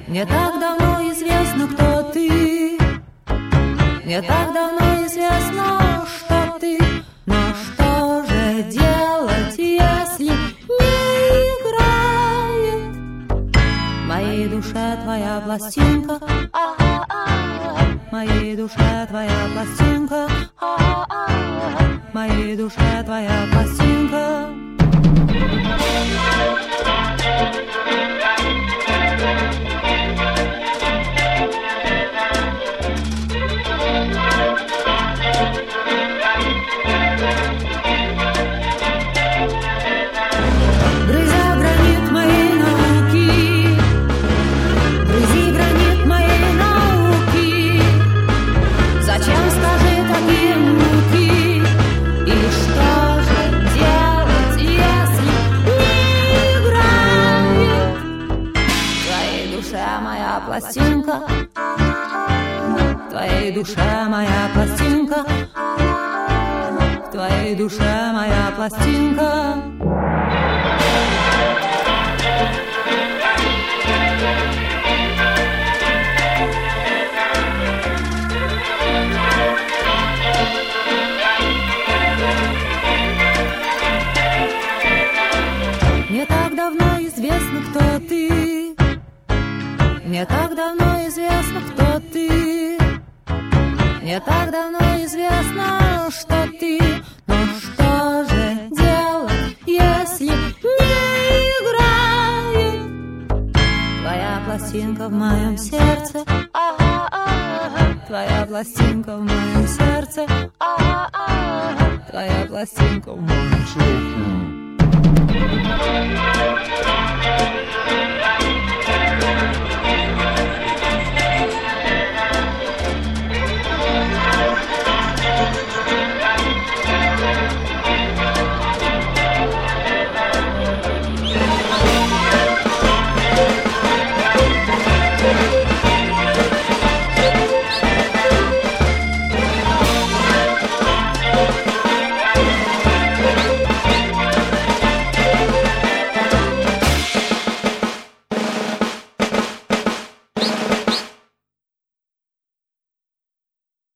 Не так давно известно, кто ты. Не так давно известно, что ты. Но что же делать, если не играет в моей душе твоя пластинка? В моей душе твоя пластинка. В моей душе твоя пластинка. Пластинка, в твоей душе моя пластинка, в твоей душе моя пластинка. Не так давно известно, кто ты. Не так давно известно, кто ты. Не так давно известно, что ты. Но что же делать, если не играет твоя пластинка в моем сердце? Твоя пластинка в моем сердце. Твоя пластинка в моем сердце.